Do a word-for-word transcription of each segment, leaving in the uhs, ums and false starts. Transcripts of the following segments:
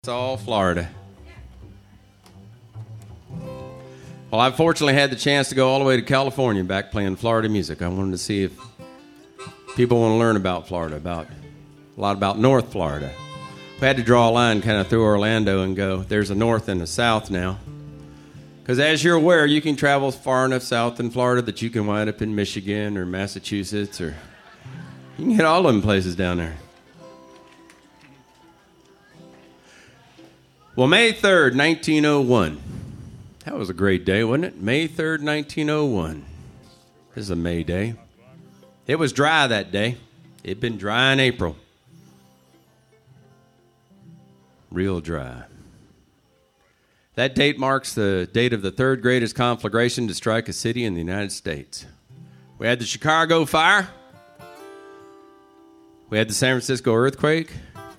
It's all Florida. Well, I've fortunately had the chance to go all the way to California back playing Florida music. I wanted to see if people want to learn about Florida, about a lot about North Florida. We had to draw a line kind of through Orlando and go, there's a north and a south now. Because as you're aware, you can travel far enough south in Florida that you can wind up in Michigan or Massachusetts, or you can hit all of them places down there. Well, May third, nineteen oh one. That was a great day, wasn't it? May third, nineteen oh one. This is a May day. It was dry that day. It'd been dry in April. Real dry. That date marks the date of the third greatest conflagration to strike a city in the United States. We had the Chicago fire. We had the San Francisco earthquake.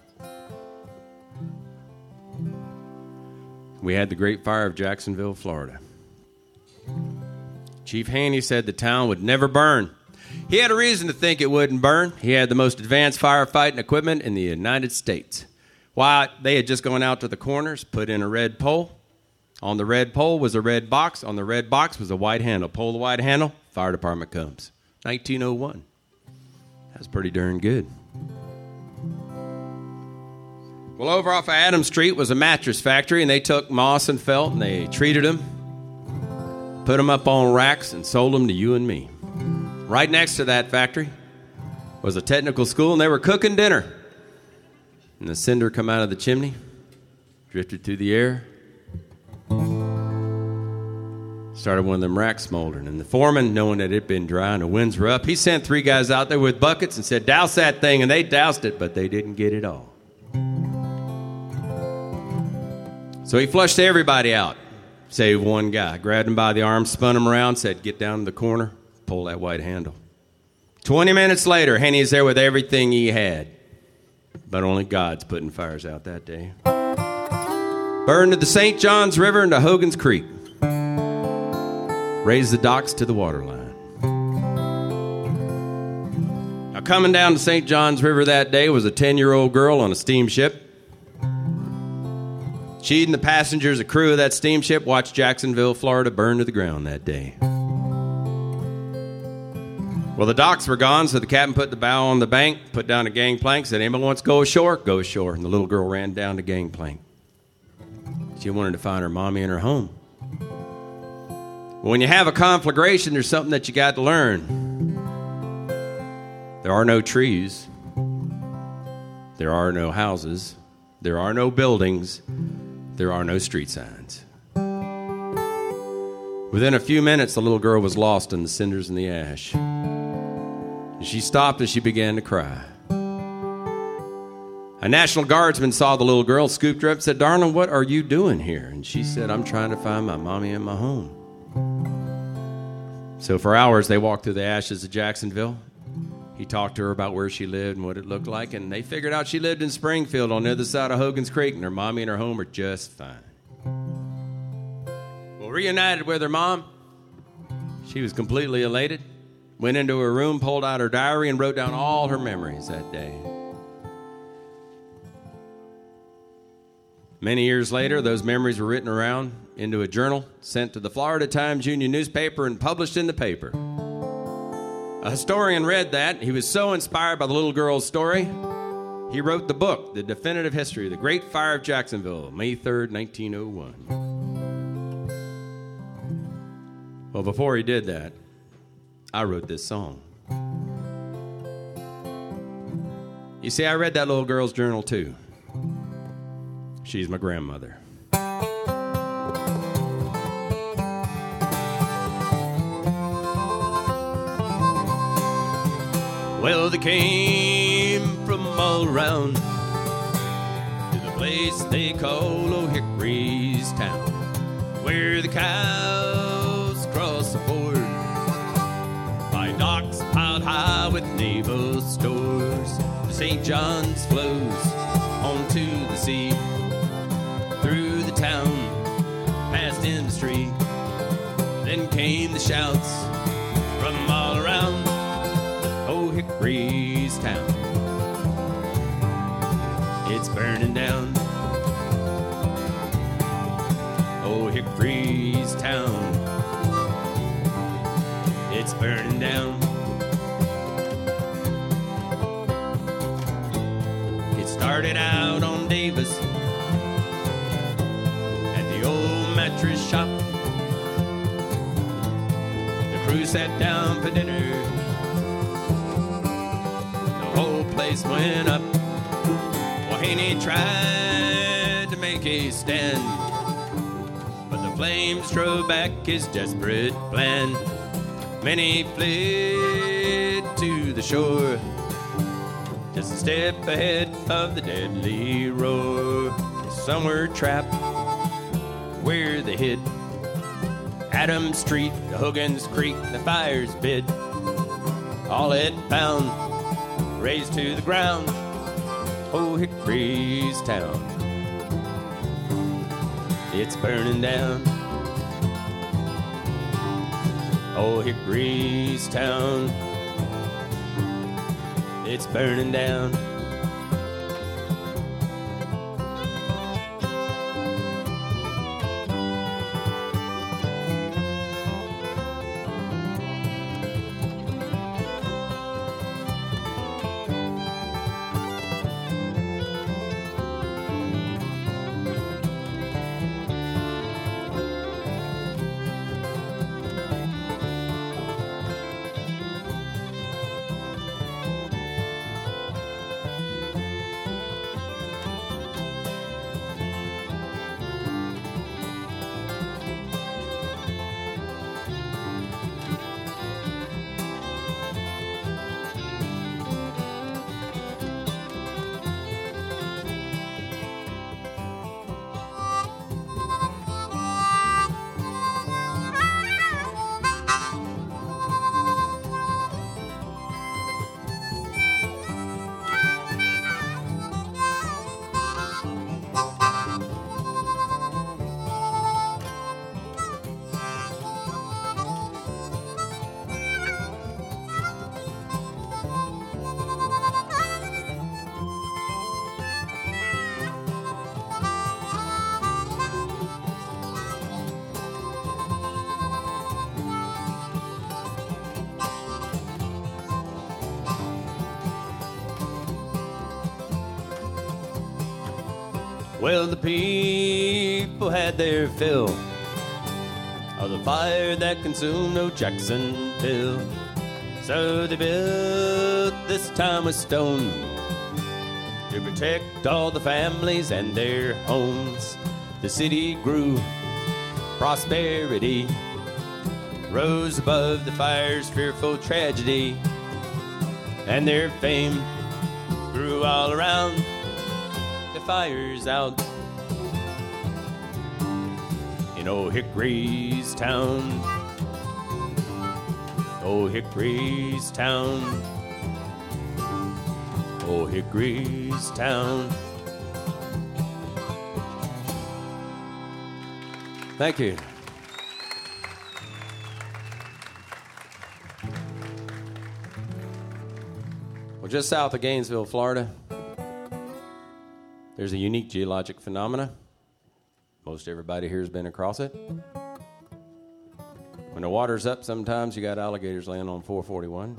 We had the Great Fire of Jacksonville, Florida. Chief Haney said the town would never burn. He had a reason to think it wouldn't burn. He had the most advanced firefighting equipment in the United States. Why, they had just gone out to the corners, put in a red pole. On the red pole was a red box. On the red box was a white handle. Pull the white handle, fire department comes. nineteen oh one. That's pretty darn good. Well, over off of Adams Street was a mattress factory, and they took moss and felt, and they treated them, put them up on racks, and sold them to you and me. Right next to that factory was a technical school, and they were cooking dinner. And the cinder come out of the chimney, drifted through the air, started one of them racks smoldering. And the foreman, knowing that it had been dry and the winds were up, he sent three guys out there with buckets and said, douse that thing, and they doused it, but they didn't get it all. So he flushed everybody out, save one guy. Grabbed him by the arm, spun him around, said, get down to the corner, pull that white handle. Twenty minutes later, Henny's there with everything he had. But only God's putting fires out that day. Burned to the Saint Johns River and to Hogan's Creek. Raised the docks to the waterline. Now, coming down to Saint Johns River that day was a ten-year-old girl on a steamship. She and the passengers, a crew of that steamship, watched Jacksonville, Florida burn to the ground that day. Well, the docks were gone, so the captain put the bow on the bank, put down a gangplank, said, anybody wants to go ashore? Go ashore. And the little girl ran down the gangplank. She wanted to find her mommy and her home. Well, when you have a conflagration, there's something that you got to learn. There are no trees. There are no houses. There are no buildings. There are no street signs. Within a few minutes, the little girl was lost in the cinders and the ash. And she stopped and she began to cry. A National Guardsman saw the little girl, scooped her up, and said, darling, what are you doing here? And she said, I'm trying to find my mommy and my home. So for hours, they walked through the ashes of Jacksonville. He talked to her about where she lived and what it looked like, and they figured out she lived in Springfield on the other side of Hogan's Creek, and her mommy and her home are just fine. Well, reunited with her mom, she was completely elated, went into her room, pulled out her diary, and wrote down all her memories that day. Many years later, those memories were written around into a journal, sent to the Florida Times Union newspaper, and published in the paper. A historian read that. He was so inspired by the little girl's story, he wrote the book, The Definitive History of the Great Fire of Jacksonville, May third, nineteen oh one. Well, before he did that, I wrote this song. You see, I read that little girl's journal, too. She's my grandmother. Well, they came from all around to the place they call Old Hickory's town, where the cows cross the ford by docks piled high with naval stores. The Saint John's flows onto the sea, through the town, past industry. Then came the shouts from all around Old Hickory's town. It's burning down. Hickory's town. It's burning down. It started out on Davis at the old mattress shop. The crew sat down for dinner. The whole place went up. Well, Haney tried to make a stand, but the flames drove back his desperate plan. Many fled to the shore, just a step ahead of the deadly roar. Some were trapped where they hid. Adams Street, the Huggins Creek, the fire's bid. All it found, razed to the ground, old Hickory's town. It's burning down. Old Hickory's town. It's burning down. Well, the people had their fill of the fire that consumed old Jacksonville. So they built this town with stone to protect all the families and their homes. The city grew, prosperity rose above the fire's fearful tragedy, and their fame grew all around. The fire's out in old Hickory's town. Old Hickory's town. Old Hickory's town. Thank you. Well, just south of Gainesville, Florida, there's a unique geologic phenomena. Most everybody here has been across it. When the water's up, sometimes you got alligators laying on four forty-one.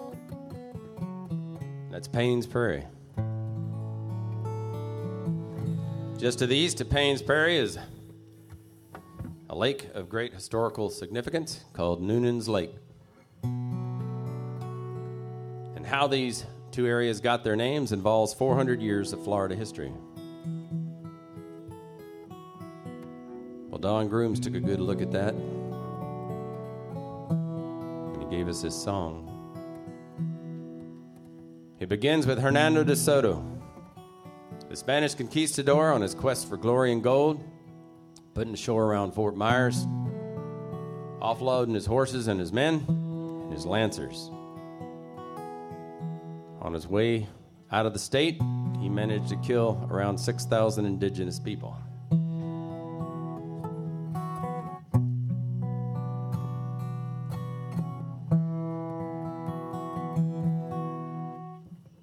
That's Payne's Prairie. Just to the east of Payne's Prairie is a lake of great historical significance called Noonan's Lake. And how these two areas got their names involves four hundred years of Florida history. Well, Don Grooms took a good look at that, and he gave us this song. It begins with Hernando de Soto, the Spanish conquistador on his quest for glory and gold, putting ashore around Fort Myers, offloading his horses and his men and his lancers. On his way out of the state, he managed to kill around six thousand indigenous people.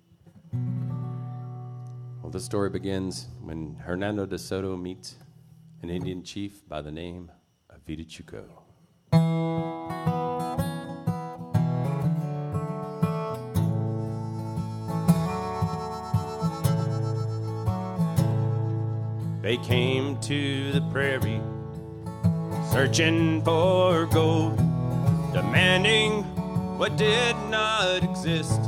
Well, the story begins when Hernando de Soto meets an Indian chief by the name of Vitachuco. They came to the prairie, searching for gold, demanding what did not exist.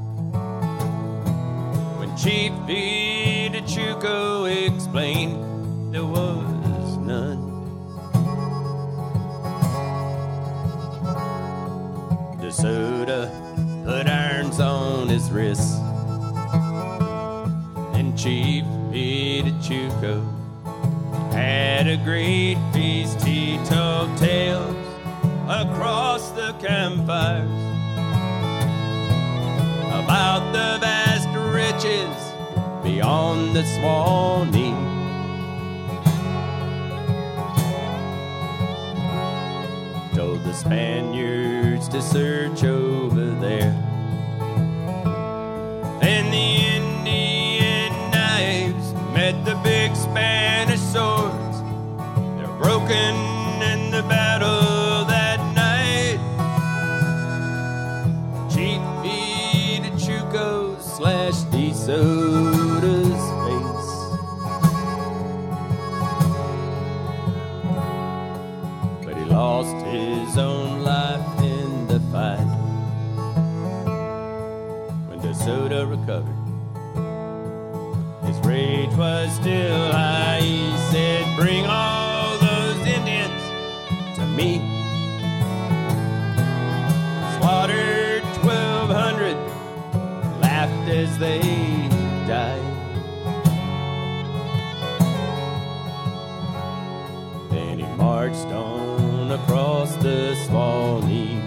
When Chief Vitachuco explained there was none, DeSoto put irons on his wrists, and Chief Vitachuco had a great feast. He told tales across the campfires about the vast riches beyond the Swanee. Told the Spaniards to search over there, and the Indian knives met the big Spanish swords. They're broken in the battle that night. Chief Vitachuco slashed DeSoto's face, but he lost his own life in the fight. When DeSoto recovered, his rage was still high. He said, "Bring all those Indians to me." Slaughtered twelve hundred, laughed as they died. Then he marched on across the Swanee.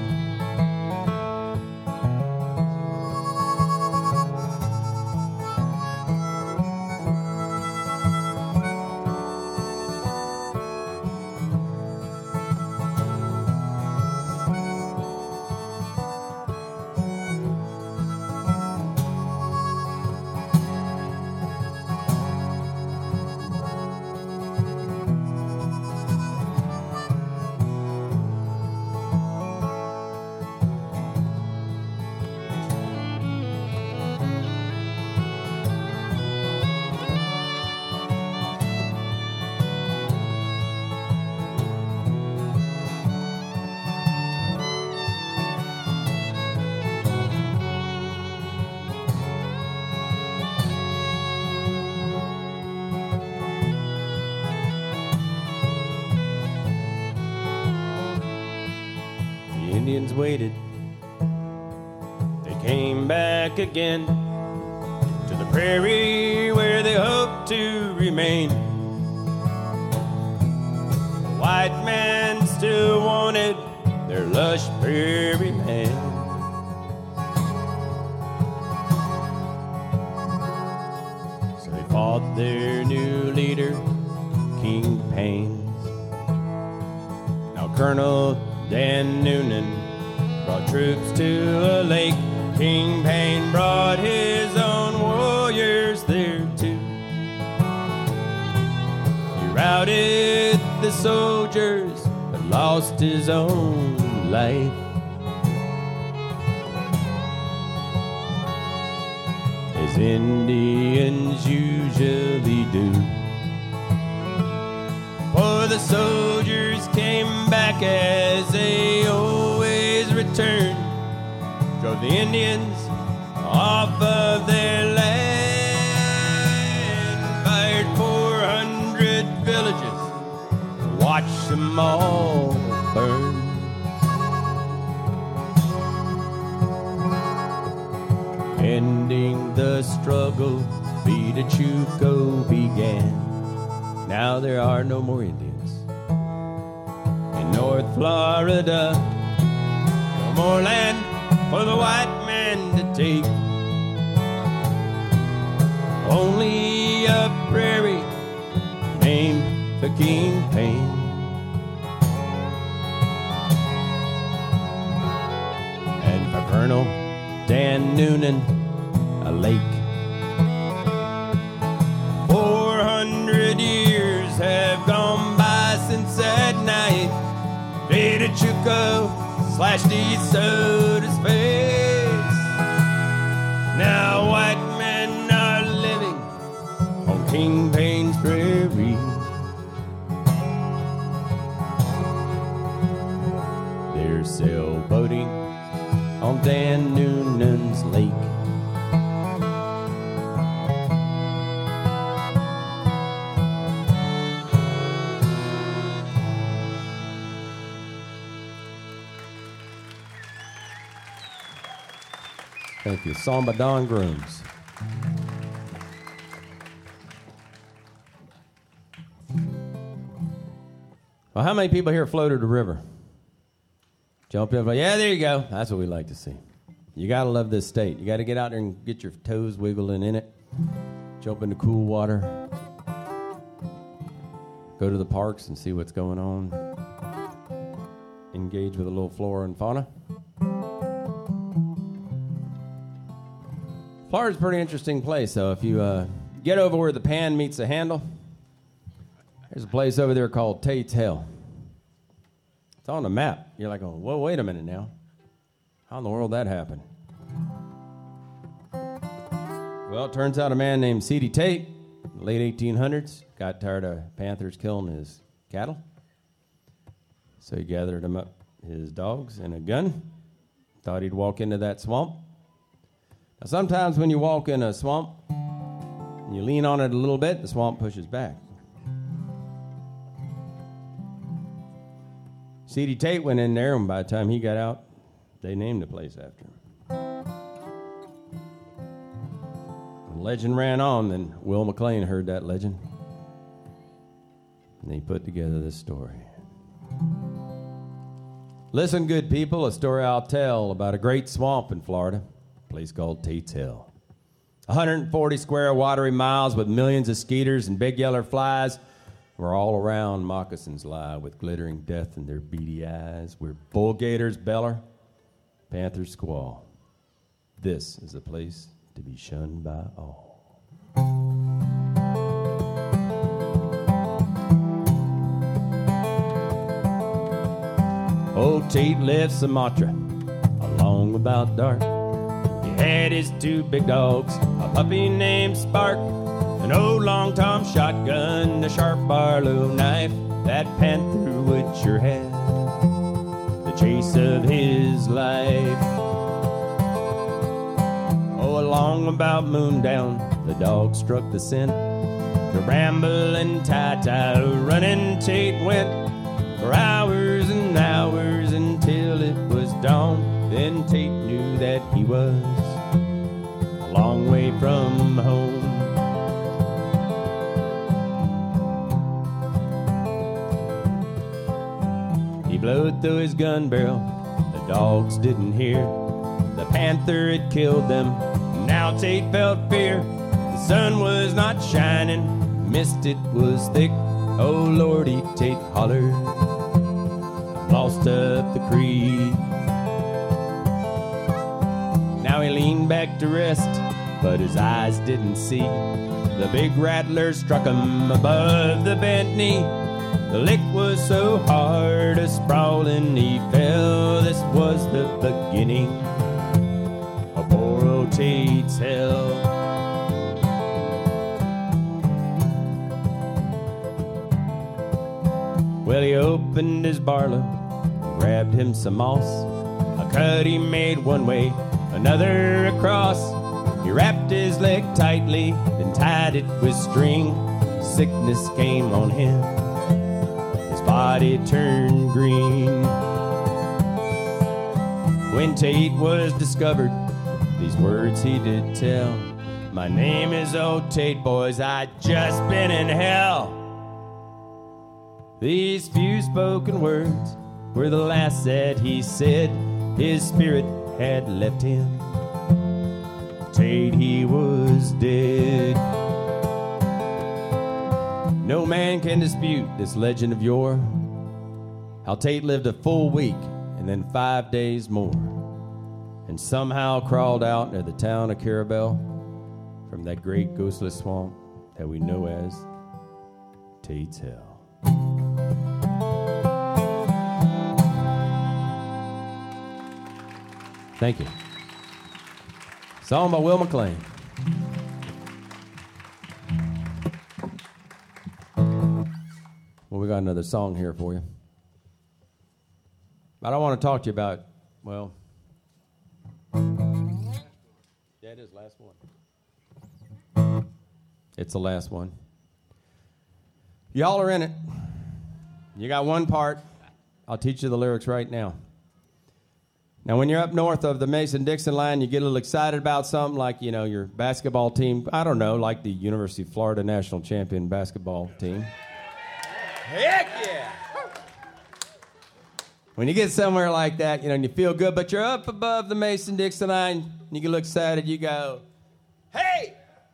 Indians waited. They came back again to the prairie where they hoped to remain. The white man still wanted their lush prairie land. So they fought their new leader, King Payne. Now Colonel Dan Noonan brought troops to a lake. King Payne brought his own warriors there too. He routed the soldiers but lost his own life. As Indians usually do. For the soldiers came back as they always return, drove the Indians off of their land, fired four hundred villages, watched them all burn. Ending the struggle, Vitachuco began. Now there are no more Indians in North Florida. No more land for the white man to take. Only a prairie named for King Payne. And for Colonel Dan Noonan, a lake. Four hundred years have gone Rico slashed each soda's face. Now white men are living on King Payne's prairie. They're sailboating on Dan Noonan's lake. Thank you. Song by Don Grooms. Well, how many people here floated the river? Jump in. Yeah, there you go. That's what we like to see. You got to love this state. You got to get out there and get your toes wiggling in it. Jump into cool water. Go to the parks and see what's going on. Engage with a little flora and fauna. Florida's a pretty interesting place, though. If you uh, get over where the pan meets the handle, there's a place over there called Tate's Hill. It's on the map. You're like, oh, well, wait a minute now. How in the world that happened? Well, it turns out a man named C D Tate, in the late eighteen hundreds, got tired of panthers killing his cattle. So he gathered him up, his dogs, and a gun. Thought he'd walk into that swamp. Now, sometimes when you walk in a swamp and you lean on it a little bit, the swamp pushes back. C D Tate went in there, and by the time he got out, they named the place after him. The legend ran on, then Will McLean heard that legend, and he put together this story. Listen, good people, a story I'll tell about a great swamp in Florida. Place called Tate's Hill. one hundred forty square watery miles with millions of skeeters and big yellow flies, where all around moccasins lie with glittering death in their beady eyes, where bull gators beller, panthers squall. This is a place to be shunned by all. Old Tate left Sumatra along about dark. Had his two big dogs, a puppy named Spark, an old long Tom shotgun, a sharp Barlow knife. That panther would sure have the chase of his life. Oh, along about moondown, the dog struck the scent. The rambling tie-tie running Tate went for hours and hours until it was dawn. Then Tate knew that he was a long way from home. He blowed through his gun barrel, the dogs didn't hear. The panther had killed them, now Tate felt fear. The sun was not shining, mist it was thick. Oh Lordy, Tate hollered, I'm lost up the creek. Now he leaned back to rest, but his eyes didn't see. The big rattler struck him above the bent knee. The lick was so hard, a sprawling he fell. This was the beginning of poor old Tate's hell. Well, he opened his Barlow, grabbed him some moss. A cut he made one way, another across. He wrapped his leg tightly, then tied it with string. Sickness came on him, his body turned green. When Tate was discovered, these words he did tell. My name is old Tate, boys, I just been in hell. These few spoken words were the last that he said. His spirit had left him. Tate, he was dead. No man can dispute this legend of yore, how Tate lived a full week and then five days more, and somehow crawled out near the town of Carabel from that great ghostless swamp that we know as Tate's Hill. Thank you. Song by Will McLean. Well, we got another song here for you. But I want to talk to you about, well, yeah, it is the last one. It's the last one. Y'all are in it. You got one part. I'll teach you the lyrics right now. Now, when you're up north of the Mason-Dixon line, you get a little excited about something like, you know, your basketball team. I don't know, like the University of Florida national champion basketball team. Heck yeah! When you get somewhere like that, you know, and you feel good, but you're up above the Mason-Dixon line, and you get a little excited, you go, hey!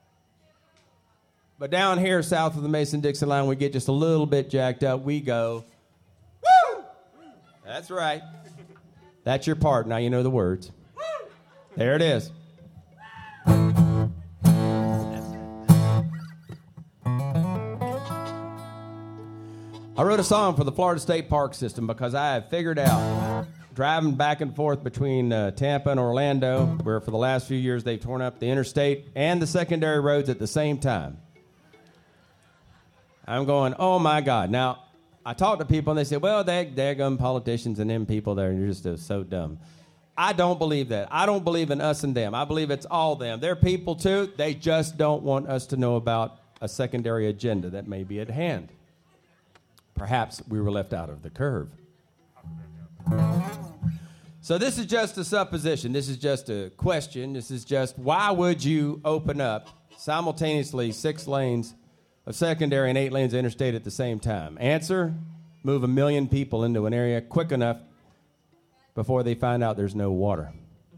But down here south of the Mason-Dixon line, we get just a little bit jacked up. We go, woo! That's right. That's your part. Now you know the words. There it is. I wrote a song for the Florida State Park System because I have figured out, driving back and forth between uh, Tampa and Orlando, where for the last few years they've torn up the interstate and the secondary roads at the same time. I'm going, oh my God. Now, I talk to people and they say, well, they're daggum politicians and them people there, and you're just uh, so dumb. I don't believe that. I don't believe in us and them. I believe it's all them. They're people too. They just don't want us to know about a secondary agenda that may be at hand. Perhaps we were left out of the curve. So this is just a supposition. This is just a question. This is just, why would you open up simultaneously six lanes of secondary and eight lanes of interstate at the same time? Answer, move a million people into an area quick enough before they find out there's no water.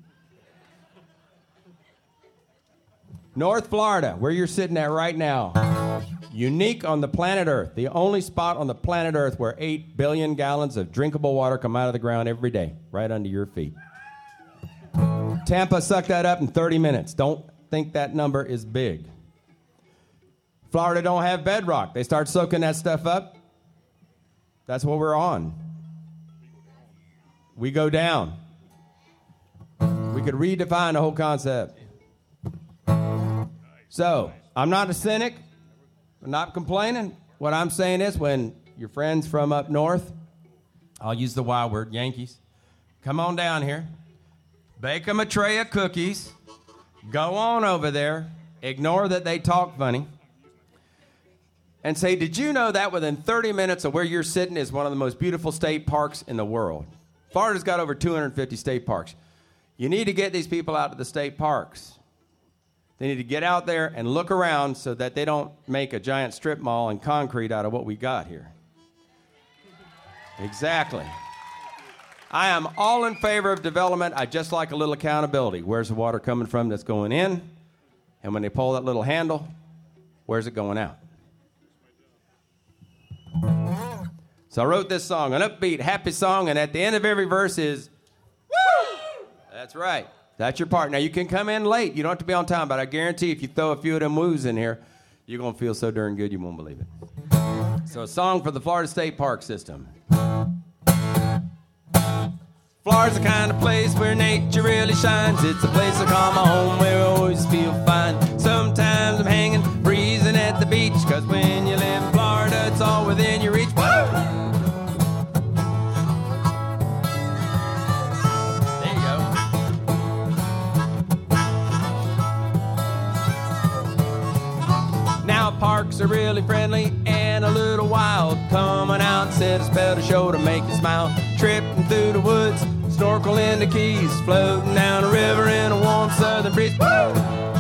North Florida, where you're sitting at right now, unique on the planet Earth, the only spot on the planet Earth where eight billion gallons of drinkable water come out of the ground every day, right under your feet. Tampa sucked that up in thirty minutes. Don't think that number is big. Florida don't have bedrock. They start soaking that stuff up. That's what we're on. We go down. We could redefine the whole concept. So, I'm not a cynic. I'm not complaining. What I'm saying is when your friends from up north, I'll use the Y word, Yankees, come on down here, bake them a tray of cookies, go on over there, ignore that they talk funny, and say, did you know that within thirty minutes of where you're sitting is one of the most beautiful state parks in the world? Florida's got over two hundred fifty state parks. You need to get these people out to the state parks. They need to get out there and look around so that they don't make a giant strip mall and concrete out of what we got here. Exactly. I am all in favor of development. I just like a little accountability. Where's the water coming from that's going in? And when they pull that little handle, where's it going out? So I wrote this song, an upbeat, happy song, and at the end of every verse is, woo! That's right. That's your part. Now, you can come in late. You don't have to be on time, but I guarantee if you throw a few of them woos in here, you're going to feel so darn good you won't believe it. So a song for the Florida State Park System. Florida's the kind of place where nature really shines. It's a place I call my home where I always feel fine. Sometimes I'm hanging, breezing at the beach, because when you live in Florida, it's all within your reach. Woo! There you go. Now parks are really friendly and a little wild. Coming out and set a spell to show to make you smile. Tripping through the woods, snorkel in the Keys, floating down a river in a warm southern breeze. Woo!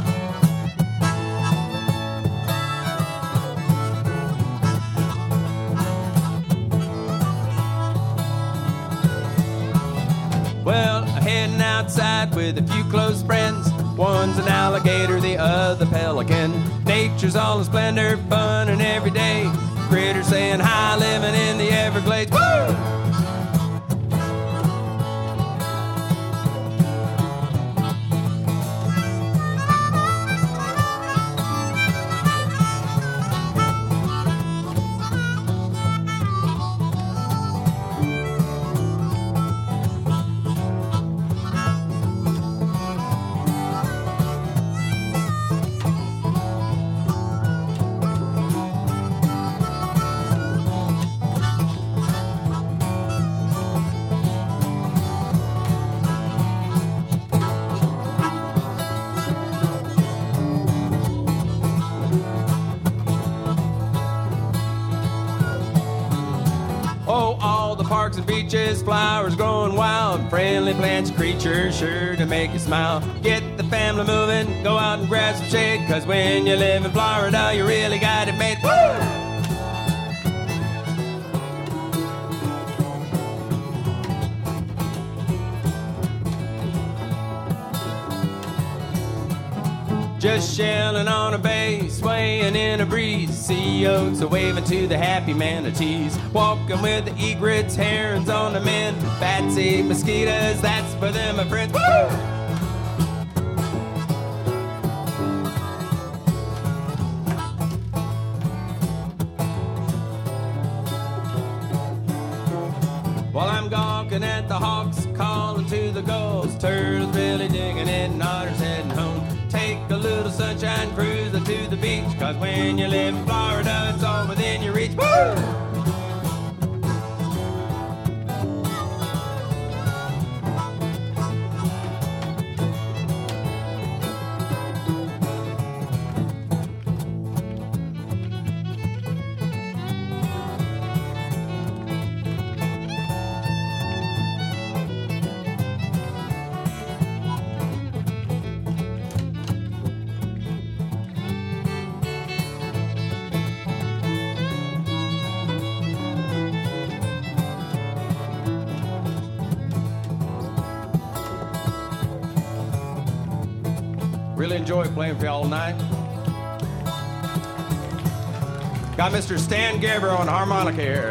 Well, heading outside with a few close friends. One's an alligator, the other pelican. Nature's all in splendor, fun and every day. Critters saying hi, living in the Everglades. Woo! parks and beaches, flowers growing wild, friendly plants, creatures sure to make you smile. Get the family moving, go out and grab some shade, cause when you live in Florida, you really got it made. Woo! Just shelling on a bay, swaying in a breeze. Sea oats are waving to the happy manatees. Walking with the egrets, herons on the mend. Batsy mosquitoes, that's for them, my friends. Woo! While I'm gawking at the hawks, calling to the gulls, turtles really digging it, and otters heading home. Take a little sunshine cruise to the beach, cause when you live in Florida, it's all within your reach. Woo! Really enjoy playing for y'all tonight. Got Mister Stan Gerber on harmonica here.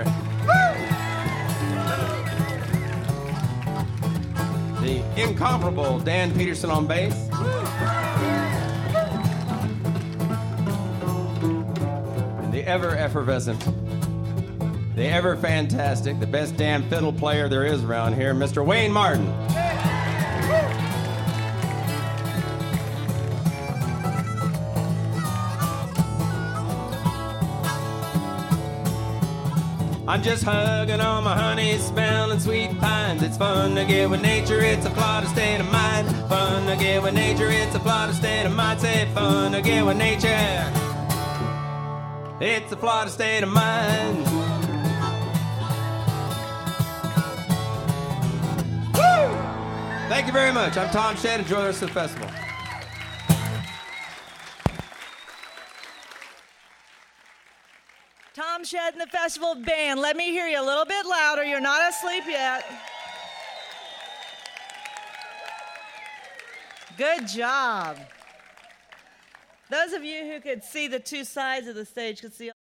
The incomparable Dan Peterson on bass. And the ever effervescent, the ever fantastic, the best damn fiddle player there is around here, Mister Wayne Martin. I'm just hugging on my honey, smelling sweet pines. It's fun to get with nature, it's a Florida state of mind. Fun to get with nature, it's a Florida state of mind. Say fun to get with nature, it's a Florida state of mind. Woo! Thank you very much. I'm Tom Shedd. Enjoy the rest of the festival. Tom Shedd and the Festival Band. Let me hear you a little bit louder. You're not asleep yet. Good job. Those of you who could see the two sides of the stage could see